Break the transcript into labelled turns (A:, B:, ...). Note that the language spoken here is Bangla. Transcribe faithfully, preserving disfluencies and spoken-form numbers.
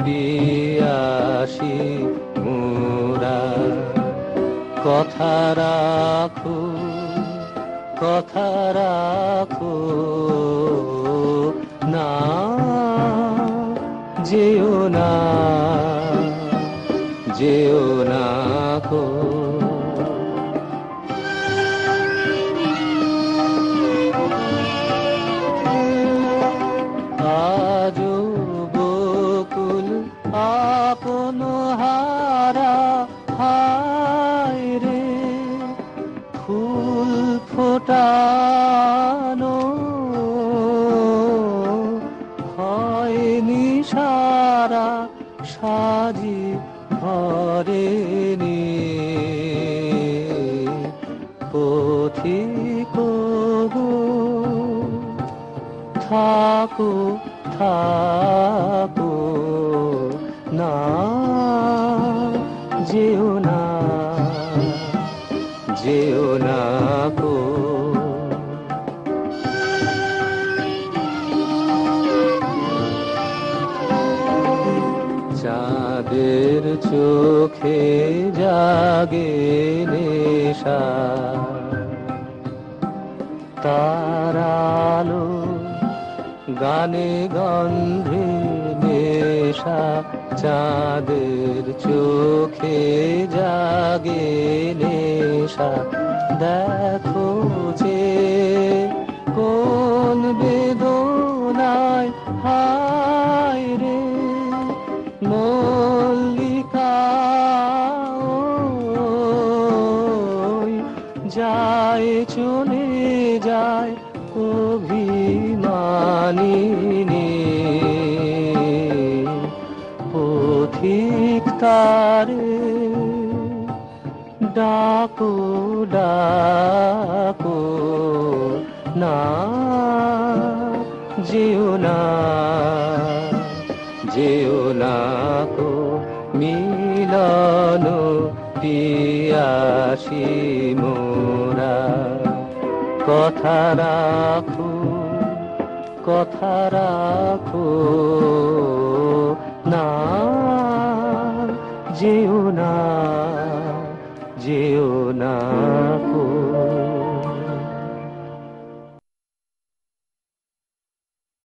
A: পিয়াসি মোরা। কথা রাখো, কথা রাখো না, যেও না, যেও না গো। আজো বকুল আপন হারা, হায় রে ফুল ফোটানো হয়নি সারা, সাজি ঘরে নে পথিক গো। থাকো থাকো না, যেও না, যেও না গো। চাঁদের চোখে জাগে নেশা, তার আলো গানে গন্ধে নেশা। চাঁদের চোখে জাগে নেশা, দেখো যে কোন বেদনায়, হায় রে মল্লিকা ওই যায় চলে যায় অভিমানিনী। পথিক তারে ডাকো ডাকো না, যেও না, যেও না গো। মিলন পিয়াসি মোরা। কথা রাখো, কথা রাখো না, যেও না, যেও না গো।